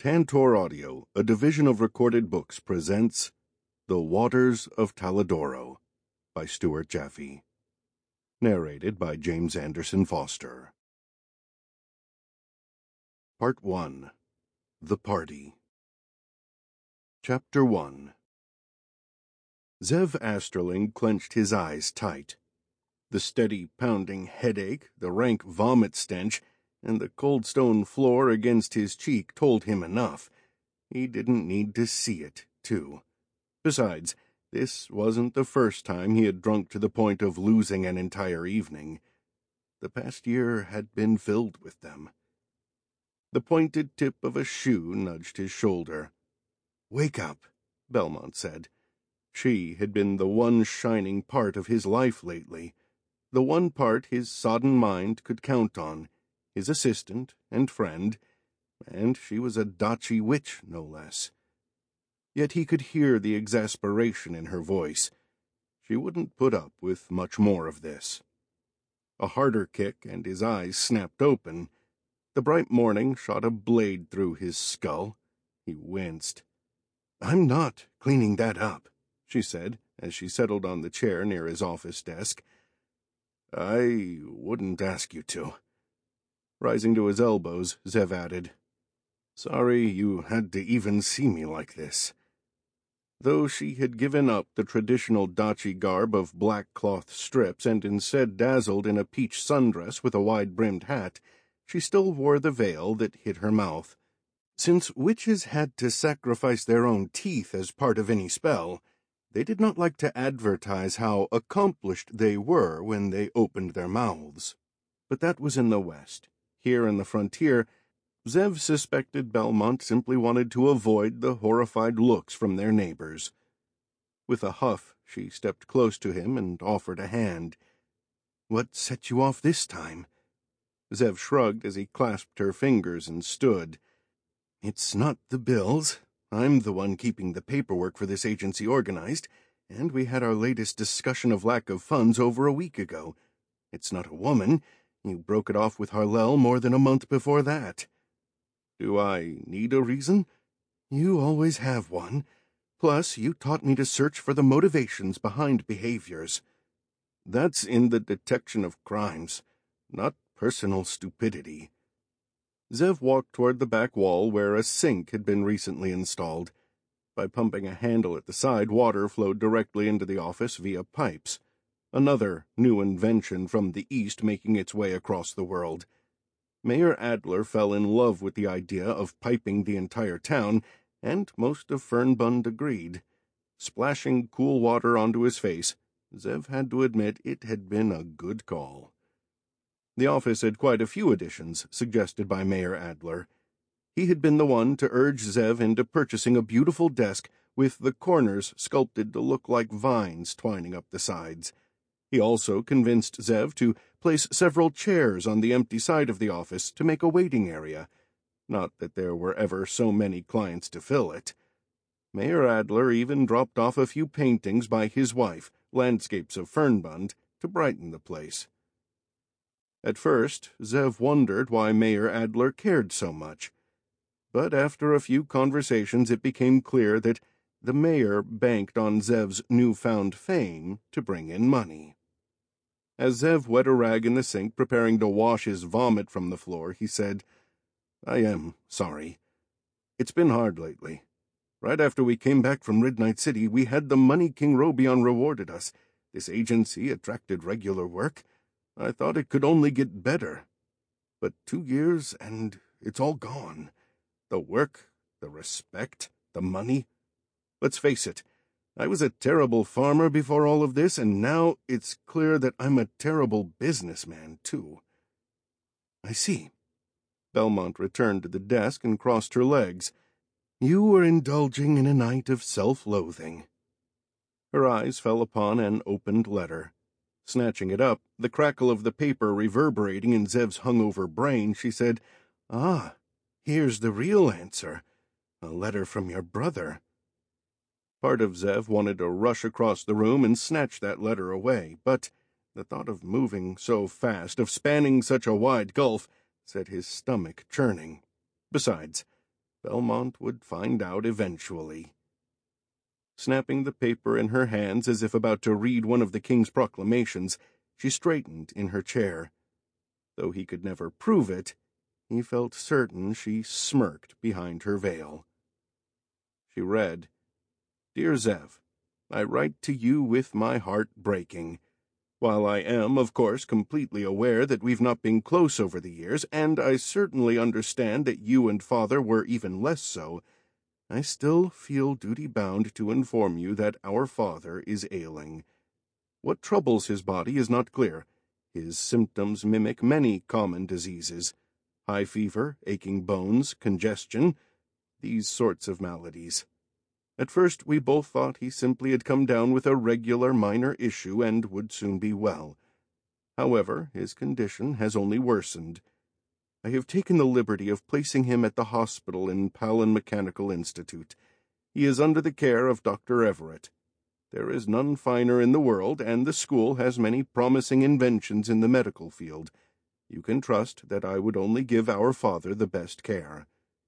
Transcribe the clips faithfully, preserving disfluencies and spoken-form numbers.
Tantor Audio, a division of Recorded Books, presents The Waters of Talidoro by Stuart Jaffe. Narrated by James Anderson Foster. Part one. The Party. Chapter one. Zev Asterling clenched his eyes tight. The steady pounding headache, the rank vomit stench, and the cold stone floor against his cheek told him enough. He didn't need to see it, too. Besides, this wasn't the first time he had drunk to the point of losing an entire evening. The past year had been filled with them. The pointed tip of a shoe nudged his shoulder. "Wake up," Belmont said. She had been the one shining part of his life lately, the one part his sodden mind could count on, his assistant and friend, and she was a Dachi witch, no less. Yet he could hear the exasperation in her voice. She wouldn't put up with much more of this. A harder kick, and his eyes snapped open. The bright morning shot a blade through his skull. He winced. "I'm not cleaning that up," she said, as she settled on the chair near his office desk. "I wouldn't ask you to." Rising to his elbows, Zev added, "Sorry you had to even see me like this." Though she had given up the traditional Dachi garb of black cloth strips and instead dazzled in a peach sundress with a wide-brimmed hat, she still wore the veil that hid her mouth. Since witches had to sacrifice their own teeth as part of any spell, they did not like to advertise how accomplished they were when they opened their mouths. But that was in the West. Here in the frontier, Zev suspected Belmont simply wanted to avoid the horrified looks from their neighbors. With a huff, she stepped close to him and offered a hand. "What set you off this time?" Zev shrugged as he clasped her fingers and stood. "It's not the bills. I'm the one keeping the paperwork for this agency organized, and we had our latest discussion of lack of funds over a week ago. It's not a woman. You broke it off with Harlell more than a month before that." "Do I need a reason?" "You always have one. Plus, you taught me to search for the motivations behind behaviors." "That's in the detection of crimes, not personal stupidity." Zev walked toward the back wall where a sink had been recently installed. By pumping a handle at the side, water flowed directly into the office via pipes. Another new invention from the East making its way across the world. Mayor Adler fell in love with the idea of piping the entire town, and most of Fernbund agreed. Splashing cool water onto his face, Zev had to admit it had been a good call. The office had quite a few additions suggested by Mayor Adler. He had been the one to urge Zev into purchasing a beautiful desk with the corners sculpted to look like vines twining up the sides. He also convinced Zev to place several chairs on the empty side of the office to make a waiting area. Not that there were ever so many clients to fill it. Mayor Adler even dropped off a few paintings by his wife, landscapes of Fernbund, to brighten the place. At first, Zev wondered why Mayor Adler cared so much. But after a few conversations it became clear that the mayor banked on Zev's newfound fame to bring in money. As Zev wet a rag in the sink preparing to wash his vomit from the floor, he said, "I am sorry. It's been hard lately. Right after we came back from Midnight City, we had the money King Robion rewarded us. This agency attracted regular work. I thought it could only get better. But two years, and it's all gone. The work, the respect, the money. Let's face it, I was a terrible farmer before all of this, and now it's clear that I'm a terrible businessman, too." "I see." Belmont returned to the desk and crossed her legs. "You were indulging in a night of self-loathing." Her eyes fell upon an opened letter. Snatching it up, the crackle of the paper reverberating in Zev's hungover brain, she said, "Ah, here's the real answer. A letter from your brother." Part of Zev wanted to rush across the room and snatch that letter away, but the thought of moving so fast, of spanning such a wide gulf, set his stomach churning. Besides, Belmont would find out eventually. Snapping the paper in her hands as if about to read one of the king's proclamations, she straightened in her chair. Though he could never prove it, he felt certain she smirked behind her veil. She read, "Dear Zev, I write to you with my heart breaking. While I am, of course, completely aware that we've not been close over the years, and I certainly understand that you and Father were even less so, I still feel duty-bound to inform you that our father is ailing. What troubles his body is not clear. His symptoms mimic many common diseases. High fever, aching bones, congestion, these sorts of maladies. At first we both thought he simply had come down with a regular minor issue and would soon be well. However, his condition has only worsened. I have taken the liberty of placing him at the hospital in Palin Mechanical Institute. He is under the care of Doctor Everett. There is none finer in the world, and the school has many promising inventions in the medical field. You can trust that I would only give our father the best care.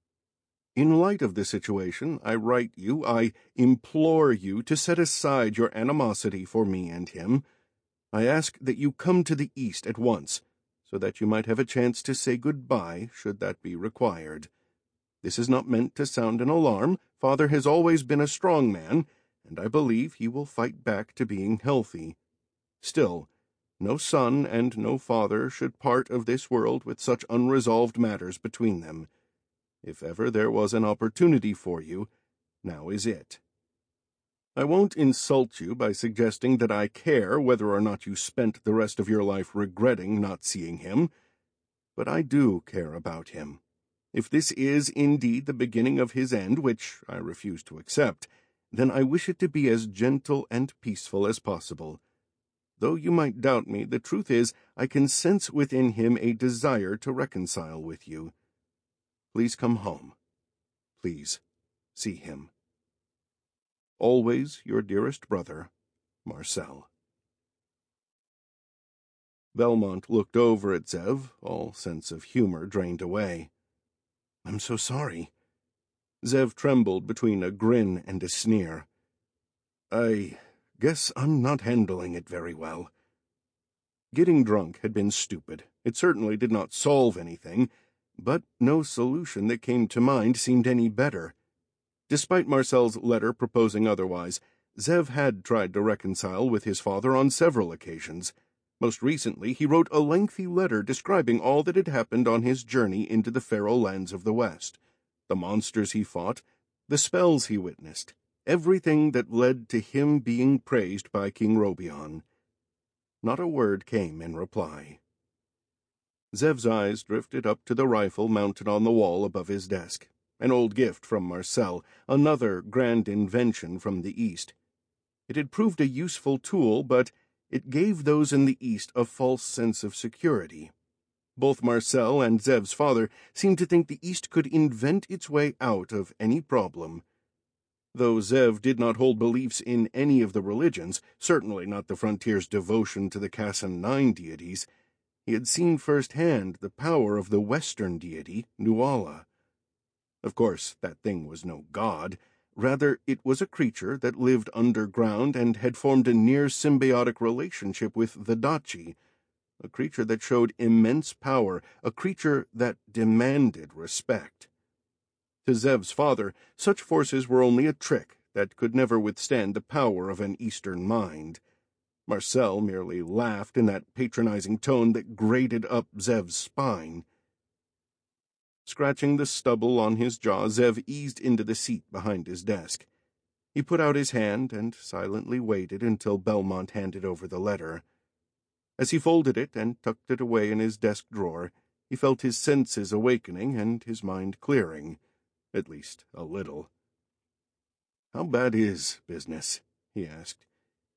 In light of the situation, I write you, I implore you to set aside your animosity for me and him. I ask that you come to the East at once, so that you might have a chance to say goodbye should that be required. This is not meant to sound an alarm. Father has always been a strong man, and I believe he will fight back to being healthy. Still, no son and no father should part of this world with such unresolved matters between them. If ever there was an opportunity for you, now is it. I won't insult you by suggesting that I care whether or not you spent the rest of your life regretting not seeing him, but I do care about him. If this is indeed the beginning of his end, which I refuse to accept, then I wish it to be as gentle and peaceful as possible. Though you might doubt me, the truth is I can sense within him a desire to reconcile with you. Please come home. Please see him. Always your dearest brother, Marcel." Belmont looked over at Zev, all sense of humor drained away. "I'm so sorry." Zev trembled between a grin and a sneer. "I guess I'm not handling it very well." Getting drunk had been stupid. It certainly did not solve anything, but no solution that came to mind seemed any better. Despite Marcel's letter proposing otherwise, Zev had tried to reconcile with his father on several occasions. Most recently, he wrote a lengthy letter describing all that had happened on his journey into the Pharaoh lands of the West, the monsters he fought, the spells he witnessed, everything that led to him being praised by King Robion. Not a word came in reply. Zev's eyes drifted up to the rifle mounted on the wall above his desk, an old gift from Marcel, another grand invention from the East. It had proved a useful tool, but it gave those in the East a false sense of security. Both Marcel and Zev's father seemed to think the East could invent its way out of any problem. Though Zev did not hold beliefs in any of the religions, certainly not the frontier's devotion to the Cassan Nine deities, he had seen firsthand the power of the Western deity, Nuala. Of course, that thing was no god. Rather, it was a creature that lived underground and had formed a near symbiotic relationship with the Dachi, a creature that showed immense power, a creature that demanded respect. To Zev's father, such forces were only a trick that could never withstand the power of an Eastern mind. Marcel merely laughed in that patronizing tone that grated up Zev's spine. Scratching the stubble on his jaw, Zev eased into the seat behind his desk. He put out his hand and silently waited until Belmont handed over the letter. As he folded it and tucked it away in his desk drawer, he felt his senses awakening and his mind clearing, at least a little. "How bad is business?" he asked.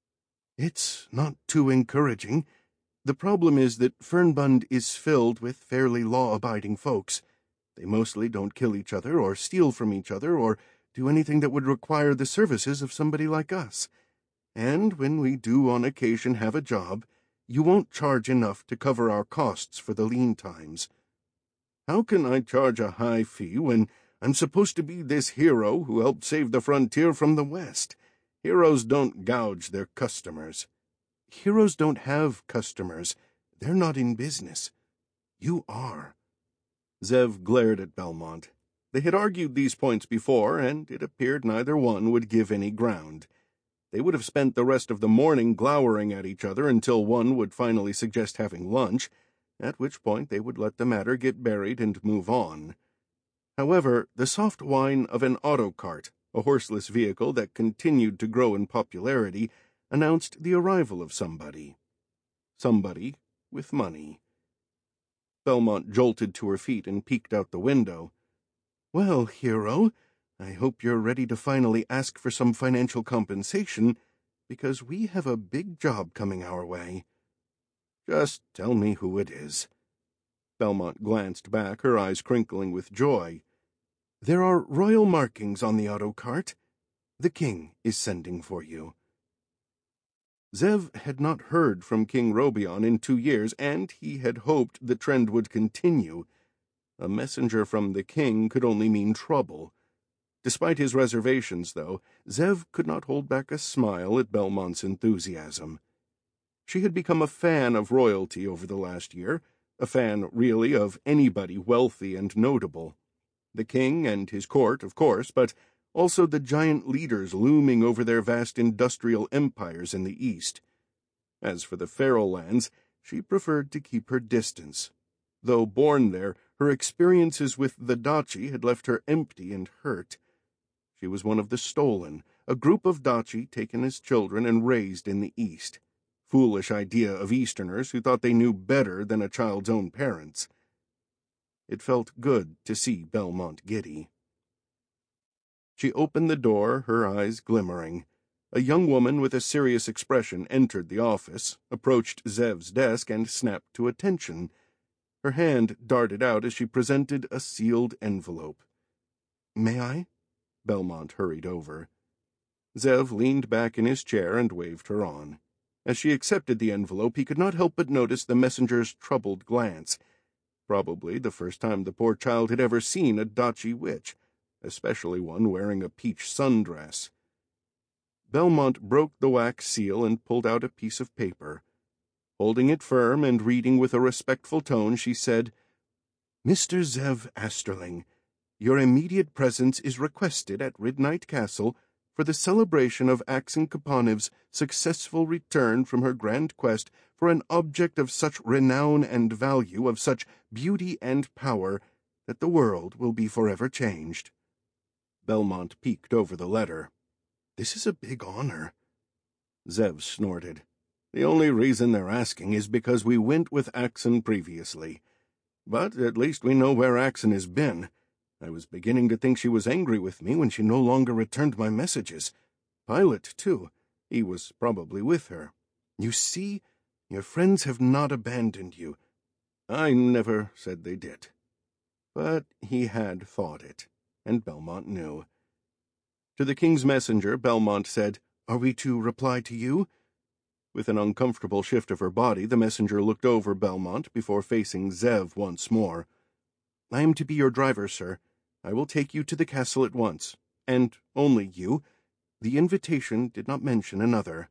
"It's not too encouraging. The problem is that Fernbund is filled with fairly law-abiding folks. They mostly don't kill each other or steal from each other or do anything that would require the services of somebody like us. And when we do on occasion have a job, you won't charge enough to cover our costs for the lean times. How can I charge a high fee when I'm supposed to be this hero who helped save the frontier from the West. Heroes don't gouge their customers." "Heroes don't have customers. They're not in business. You are." Zev glared at Belmont. They had argued these points before, and it appeared neither one would give any ground. They would have spent the rest of the morning glowering at each other until one would finally suggest having lunch, at which point they would let the matter get buried and move on. However, the soft whine of an auto cart, a horseless vehicle that continued to grow in popularity, announced the arrival of somebody. Somebody with money. Belmont jolted to her feet and peeked out the window. "Well, hero, I hope you're ready to finally ask for some financial compensation, because we have a big job coming our way." "Just tell me who it is." Belmont glanced back, her eyes crinkling with joy. "There are royal markings on the auto cart. The king is sending for you." Zev had not heard from King Robion in two years, and he had hoped the trend would continue. A messenger from the king could only mean trouble. Despite his reservations, though, Zev could not hold back a smile at Belmont's enthusiasm. She had become a fan of royalty over the last year, a fan, really, of anybody wealthy and notable. The king and his court, of course, but also the giant leaders looming over their vast industrial empires in the east. As for the Feral Lands, she preferred to keep her distance. Though born there, her experiences with the Daci had left her empty and hurt. She was one of the Stolen, a group of Daci taken as children and raised in the East. Foolish idea of Easterners who thought they knew better than a child's own parents. It felt good to see Belmont giddy. She opened the door, her eyes glimmering. A young woman with a serious expression entered the office, approached Zev's desk, and snapped to attention. Her hand darted out as she presented a sealed envelope. "May I?" Belmont hurried over. Zev leaned back in his chair and waved her on. As she accepted the envelope, he could not help but notice the messenger's troubled glance. Probably the first time the poor child had ever seen a Daci witch, especially one wearing a peach sundress. Belmont broke the wax seal and pulled out a piece of paper. Holding it firm and reading with a respectful tone, she said, "Mister Zev Asterling, your immediate presence is requested at Ridnight Castle for the celebration of Axon Kapaniv's successful return from her grand quest for an object of such renown and value, of such beauty and power, that the world will be forever changed." Belmont peeked over the letter. "This is a big honor." Zev snorted. "The only reason they're asking is because we went with Axon previously. But at least we know where Axon has been. I was beginning to think she was angry with me when she no longer returned my messages. Pilot, too. He was probably with her. You see, your friends have not abandoned you." "I never said they did." But he had thought it, and Belmont knew. To the king's messenger, Belmont said, "Are we to reply to you?" With an uncomfortable shift of her body, the messenger looked over Belmont before facing Zev once more. "I am to be your driver, sir. I will take you to the castle at once, and only you. The invitation did not mention another."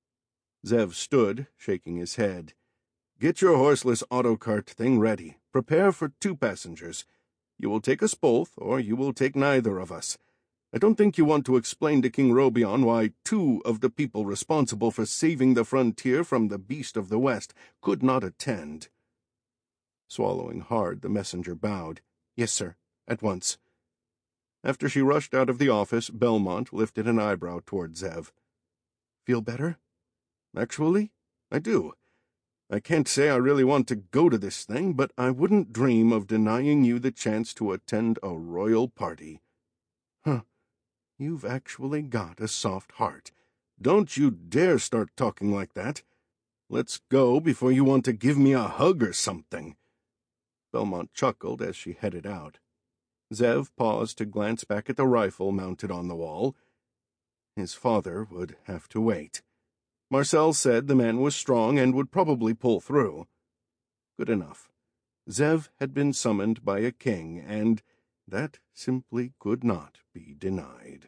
Zev stood, shaking his head. "Get your horseless auto-cart thing ready. Prepare for two passengers. You will take us both, or you will take neither of us. I don't think you want to explain to King Robion why two of the people responsible for saving the frontier from the beast of the West could not attend." Swallowing hard, the messenger bowed. "Yes, sir. At once." After she rushed out of the office, Belmont lifted an eyebrow toward Zev. "Feel better?" "Actually, I do. I can't say I really want to go to this thing, but I wouldn't dream of denying you the chance to attend a royal party." "Huh. You've actually got a soft heart. Don't you dare start talking like that. Let's go before you want to give me a hug or something." Belmont chuckled as she headed out. Zev paused to glance back at the rifle mounted on the wall. His father would have to wait. Marcel said the man was strong and would probably pull through. Good enough. Zev had been summoned by a king, and That simply could not be denied.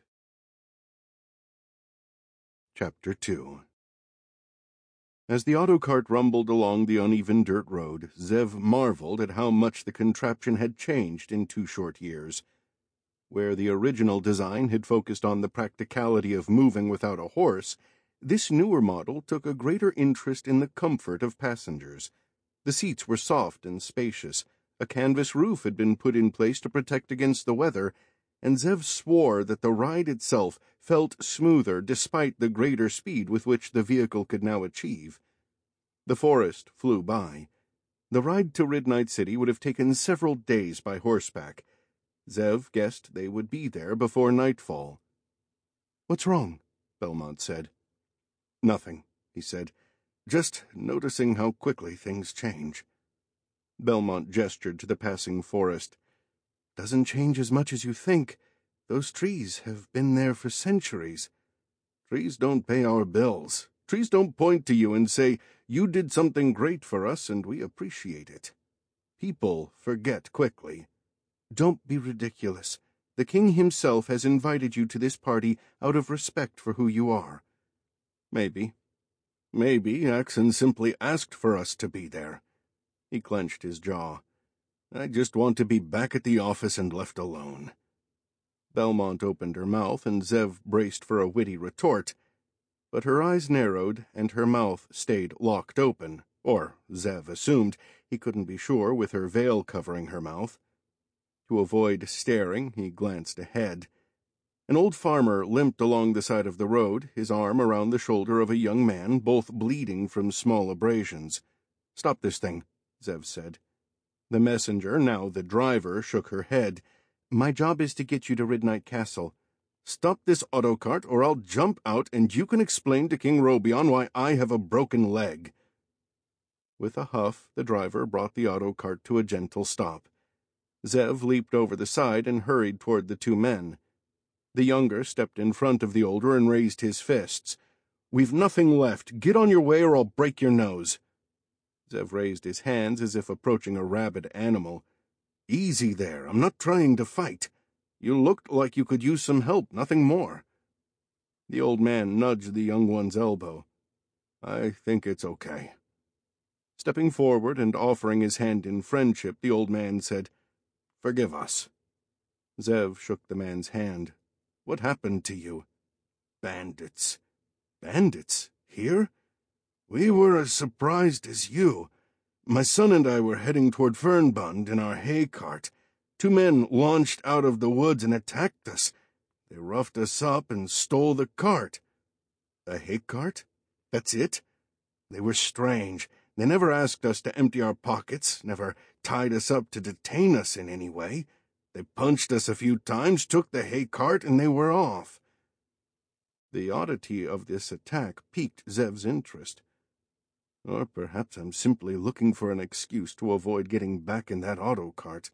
Chapter two. As the autocart rumbled along the uneven dirt road, Zev marveled at how much the contraption had changed in two short years. Where the original design had focused on the practicality of moving without a horse, this newer model took a greater interest in the comfort of passengers. The seats were soft and spacious, a canvas roof had been put in place to protect against the weather, and Zev swore that the ride itself felt smoother despite the greater speed with which the vehicle could now achieve. The forest flew by. The ride to Ridnight City would have taken several days by horseback. Zev guessed they would be there before nightfall. "What's wrong?" Belmont said. "Nothing," he said. "Just noticing how quickly things change." Belmont gestured to the passing forest. "Doesn't change as much as you think. Those trees have been there for centuries." "Trees don't pay our bills. Trees don't point to you and say, 'You did something great for us and we appreciate it.' People forget quickly." "Don't be ridiculous. The king himself has invited you to this party out of respect for who you are." "Maybe. Maybe Axon simply asked for us to be there." He clenched his jaw. "I just want to be back at the office and left alone." Belmont opened her mouth, and Zev braced for a witty retort, but her eyes narrowed and her mouth stayed locked open, or Zev assumed. He couldn't be sure with her veil covering her mouth. To avoid staring, he glanced ahead. An old farmer limped along the side of the road, his arm around the shoulder of a young man, both bleeding from small abrasions. "Stop this thing," Zev said. The messenger, now the driver, shook her head. "My job is to get you to Ridnight Castle. Stop this autocart or I'll jump out and you can explain to King Robion why I have a broken leg." With a huff, the driver brought the autocart to a gentle stop. Zev leaped over the side and hurried toward the two men. The younger stepped in front of the older and raised his fists. "We've nothing left. Get on your way or I'll break your nose." Zev raised his hands as if approaching a rabid animal. "Easy there. I'm not trying to fight. You looked like you could use some help, nothing more." The old man nudged the young one's elbow. "I think it's okay." Stepping forward and offering his hand in friendship, the old man said, "Forgive us." Zev shook the man's hand. "What happened to you?" "Bandits." "Bandits? Here?" "We were as surprised as you. My son and I were heading toward Fernbund in our hay cart. Two men launched out of the woods and attacked us. They roughed us up and stole the cart." "A hay cart? That's it?" "They were strange. They never asked us to empty our pockets, never tied us up to detain us in any way. They punched us a few times, took the hay cart, and they were off." The oddity of this attack piqued Zev's interest. "Or perhaps I'm simply looking for an excuse to avoid getting back in that auto cart.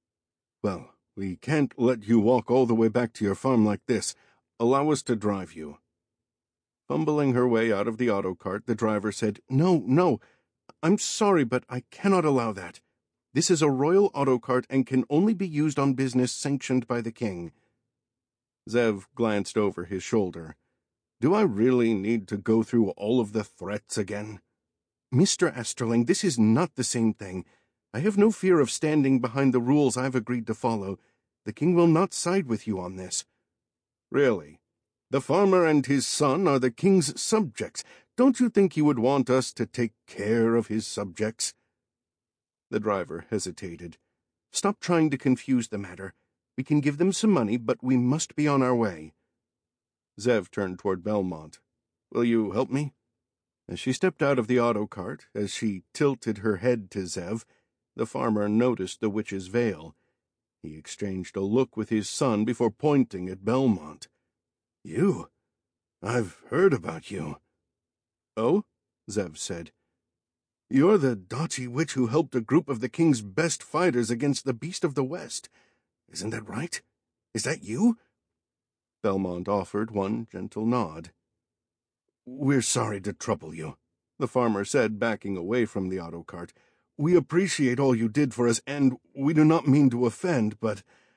Well, we can't let you walk all the way back to your farm like this. Allow us to drive you." Fumbling her way out of the auto cart, the driver said, "No, no. I'm sorry, but I cannot allow that. This is a royal auto cart and can only be used on business sanctioned by the king." Zev glanced over his shoulder. "Do I really need to go through all of the threats again?" "Mister Asterling, this is not the same thing. I have no fear of standing behind the rules I've agreed to follow. The king will not side with you on this." "Really? The farmer and his son are the king's subjects. Don't you think he would want us to take care of his subjects?" The driver hesitated. "Stop trying to confuse the matter. We can give them some money, but we must be on our way." Zev turned toward Belmont. "Will you help me?" As she stepped out of the auto cart, as she tilted her head to Zev, the farmer noticed the witch's veil. He exchanged a look with his son before pointing at Belmont. "You? I've heard about you." "Oh?" Zev said. "You're the doughty witch who helped a group of the king's best fighters against the Beast of the West. Isn't that right? Is that you?" Belmont offered one gentle nod. "We're sorry to trouble you," the farmer said, backing away from the auto cart. "We appreciate all you did for us, and we do not mean to offend, but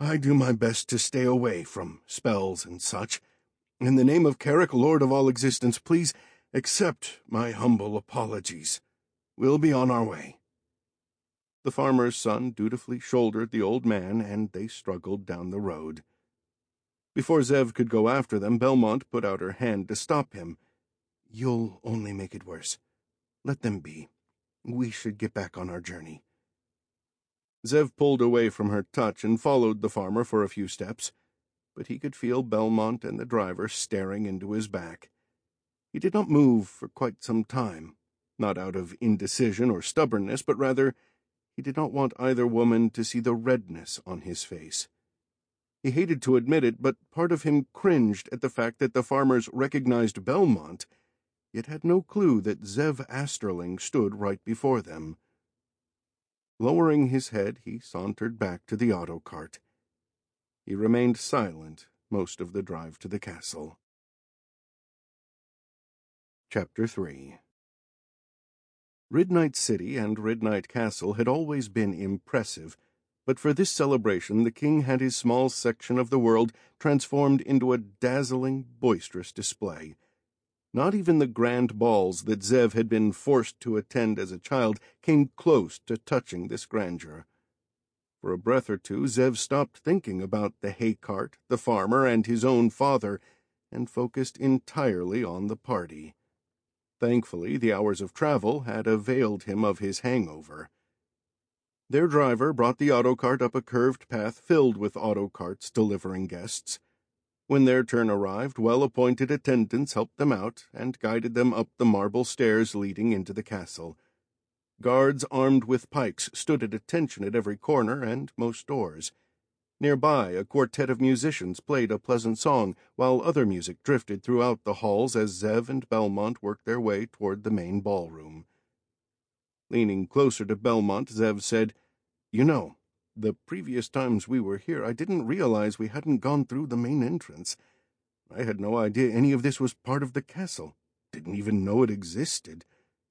I do my best to stay away from spells and such. In the name of Carrick, Lord of all existence, please accept my humble apologies. We'll be on our way." The farmer's son dutifully shouldered the old man, and they struggled down the road. Before Zev could go after them, Belmont put out her hand to stop him. "You'll only make it worse. Let them be. We should get back on our journey." Zev pulled away from her touch and followed the farmer for a few steps, but he could feel Belmont and the driver staring into his back. He did not move for quite some time, not out of indecision or stubbornness, but rather he did not want either woman to see the redness on his face. He hated to admit it, but part of him cringed at the fact that the farmers recognized Belmont, yet had no clue that Zev Asterling stood right before them. Lowering his head, he sauntered back to the auto cart. He remained silent most of the drive to the castle. Chapter three. Ridnight City and Ridnight Castle had always been impressive, but for this celebration the king had his small section of the world transformed into a dazzling, boisterous display. Not even the grand balls that Zev had been forced to attend as a child came close to touching this grandeur. For a breath or two, Zev stopped thinking about the hay cart, the farmer, and his own father, and focused entirely on the party. Thankfully, the hours of travel had availed him of his hangover. Their driver brought the auto cart up a curved path filled with auto carts delivering guests. When their turn arrived, well-appointed attendants helped them out and guided them up the marble stairs leading into the castle. Guards armed with pikes stood at attention at every corner and most doors. Nearby, a quartet of musicians played a pleasant song, while other music drifted throughout the halls as Zev and Belmont worked their way toward the main ballroom. Leaning closer to Belmont, Zev said, "You know, the previous times we were here, I didn't realize we hadn't gone through the main entrance. I had no idea any of this was part of the castle. Didn't even know it existed.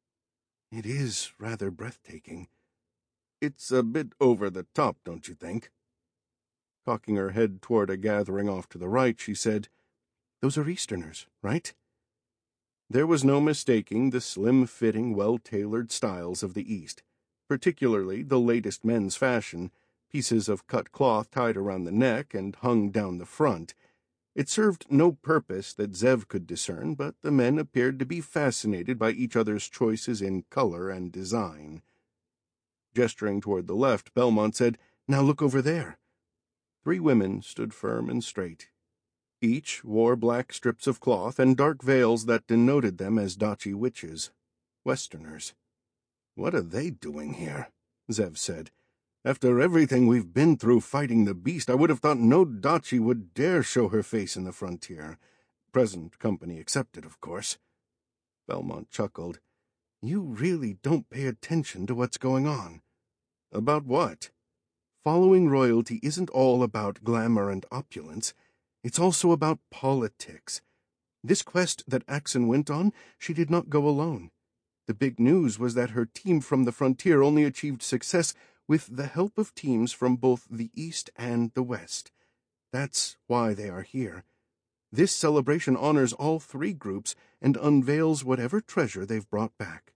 It is rather breathtaking. It's a bit over the top, don't you think?" Cocking her head toward a gathering off to the right, she said, "Those are Easterners, right?" There was no mistaking the slim-fitting, well-tailored styles of the East, particularly the latest men's fashion, pieces of cut cloth tied around the neck and hung down the front. It served no purpose that Zev could discern, but the men appeared to be fascinated by each other's choices in color and design. Gesturing toward the left, Belmont said, "Now look over there." Three women stood firm and straight. Each wore black strips of cloth and dark veils that denoted them as Dachi witches, Westerners. "What are they doing here?" Zev said. "After everything we've been through fighting the beast, I would have thought no Dachi would dare show her face in the frontier. Present company excepted, of course." Belmont chuckled. "You really don't pay attention to what's going on." "About what?" "Following royalty isn't all about glamour and opulence. It's also about politics. This quest that Axon went on, she did not go alone. The big news was that her team from the frontier only achieved success with the help of teams from both the East and the West. That's why they are here. This celebration honors all three groups and unveils whatever treasure they've brought back."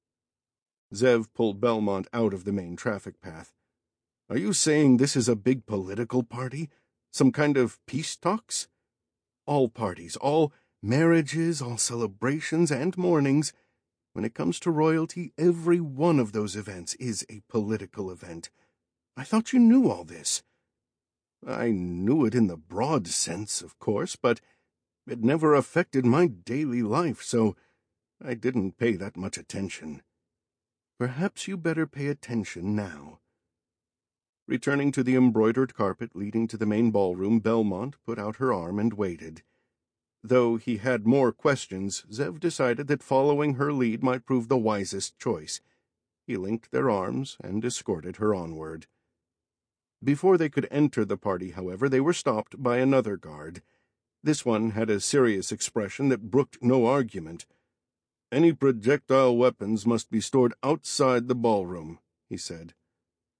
Zev pulled Belmont out of the main traffic path. "Are you saying this is a big political party? Some kind of peace talks?" "All parties, all marriages, all celebrations and mournings. When it comes to royalty, every one of those events is a political event. I thought you knew all this." "I knew it in the broad sense, of course, but it never affected my daily life, so I didn't pay that much attention." "Perhaps you better pay attention now." Returning to the embroidered carpet leading to the main ballroom, Belmont put out her arm and waited. Though he had more questions, Zev decided that following her lead might prove the wisest choice. He linked their arms and escorted her onward. Before they could enter the party, however, they were stopped by another guard. This one had a serious expression that brooked no argument. "Any projectile weapons must be stored outside the ballroom," he said.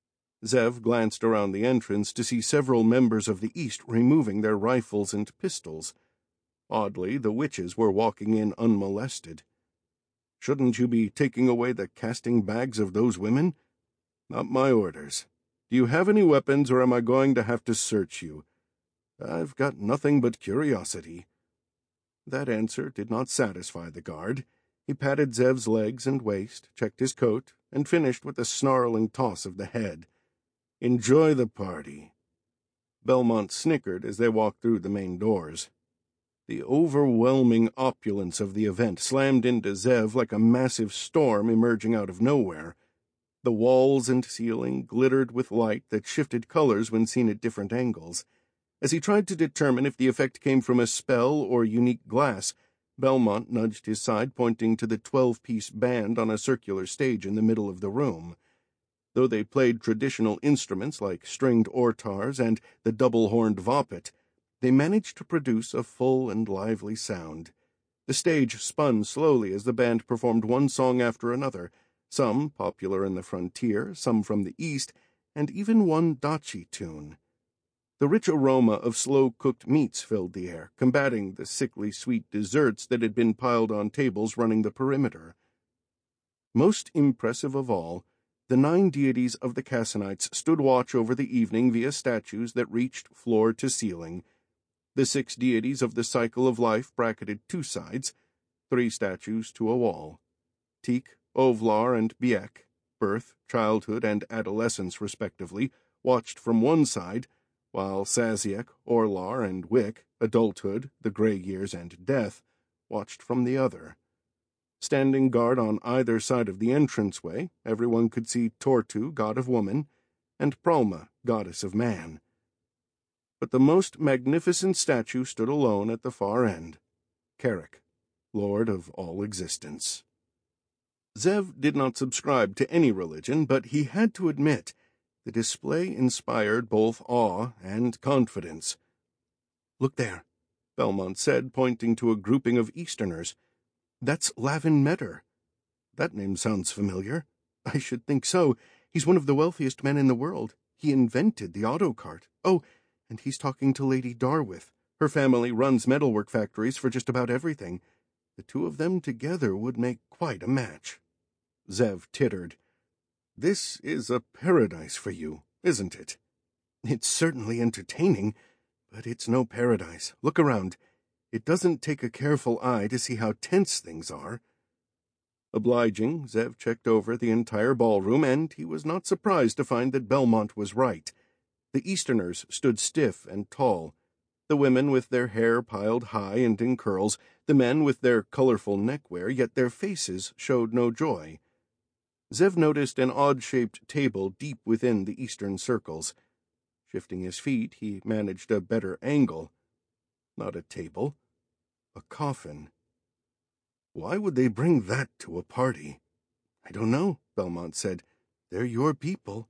Zev glanced around the entrance to see several members of the East removing their rifles and pistols. Oddly, the witches were walking in unmolested. "Shouldn't you be taking away the casting bags of those women?" "Not my orders. Do you have any weapons, or am I going to have to search you?" "I've got nothing but curiosity." That answer did not satisfy the guard. He patted Zev's legs and waist, checked his coat, and finished with a snarling toss of the head. "Enjoy the party." Belmont snickered as they walked through the main doors. The overwhelming opulence of the event slammed into Zev like a massive storm emerging out of nowhere. The walls and ceiling glittered with light that shifted colors when seen at different angles. As he tried to determine if the effect came from a spell or unique glass, Belmont nudged his side, pointing to the twelve-piece band on a circular stage in the middle of the room. Though they played traditional instruments like stringed ortars and the double-horned vopet, they managed to produce a full and lively sound. The stage spun slowly as the band performed one song after another, some popular in the frontier, some from the east, and even one Dachi tune. The rich aroma of slow-cooked meats filled the air, combating the sickly sweet desserts that had been piled on tables running the perimeter. Most impressive of all, the nine deities of the Cassanites stood watch over the evening via statues that reached floor to ceiling. The six deities of the cycle of life bracketed two sides, three statues to a wall. Teak, Ovlar, and Biek, birth, childhood, and adolescence respectively, watched from one side, while Saziek, Orlar, and Wick, adulthood, the gray years, and death, watched from the other. Standing guard on either side of the entranceway, everyone could see Tortu, god of woman, and Pralma, goddess of man. But the most magnificent statue stood alone at the far end, Carrick, lord of all existence. Zev did not subscribe to any religion, but he had to admit the display inspired both awe and confidence. "Look there," Belmont said, pointing to a grouping of Easterners. "That's Lavin Metter." "That name sounds familiar." "I should think so. He's one of the wealthiest men in the world. He invented the auto cart. Oh, and he's talking to Lady Darwith. Her family runs metalwork factories for just about everything. The two of them together would make quite a match." Zev tittered. "This is a paradise for you, isn't it?" "It's certainly entertaining, but it's no paradise. Look around. It doesn't take a careful eye to see how tense things are." Obliging, Zev checked over the entire ballroom, and he was not surprised to find that Belmont was right. The Easterners stood stiff and tall, the women with their hair piled high and in curls, the men with their colorful neckwear, yet their faces showed no joy. Zev noticed an odd-shaped table deep within the eastern circles. Shifting his feet, he managed a better angle. Not a table. A coffin. Why would they bring that to a party? "I don't know," Belmont said. "They're your people."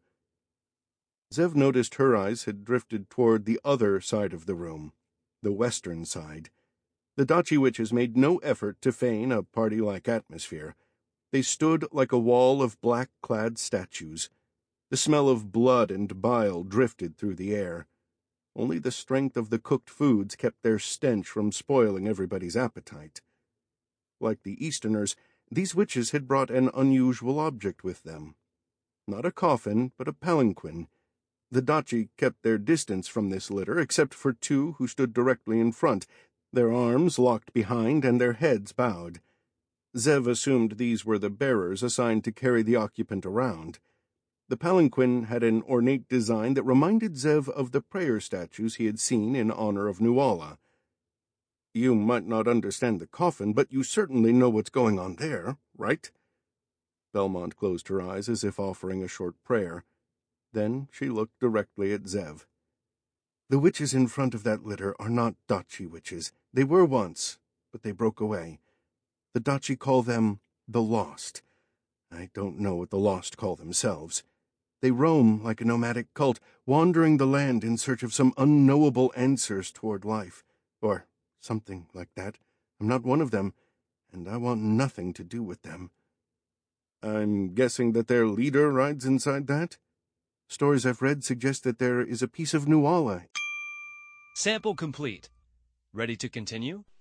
Zev noticed her eyes had drifted toward the other side of the room, the western side. The Dachi witches made no effort to feign a party-like atmosphere. They stood like a wall of black-clad statues. The smell of blood and bile drifted through the air. Only the strength of the cooked foods kept their stench from spoiling everybody's appetite. Like the Easterners, these witches had brought an unusual object with them. Not a coffin, but a palanquin. The Dachi kept their distance from this litter, except for two who stood directly in front, their arms locked behind and their heads bowed. Zev assumed these were the bearers assigned to carry the occupant around. The palanquin had an ornate design that reminded Zev of the prayer statues he had seen in honor of Nuala. "You might not understand the coffin, but you certainly know what's going on there, right?" Belmont closed her eyes as if offering a short prayer. Then she looked directly at Zev. "The witches in front of that litter are not Dachi witches. They were once, but they broke away. The Dachi call them the Lost. I don't know what the Lost call themselves. They roam like a nomadic cult, wandering the land in search of some unknowable answers toward life, or something like that. I'm not one of them, and I want nothing to do with them." "I'm guessing that their leader rides inside that?" Stories I've read suggest that there is a piece of Nuala. Sample complete. Ready to continue?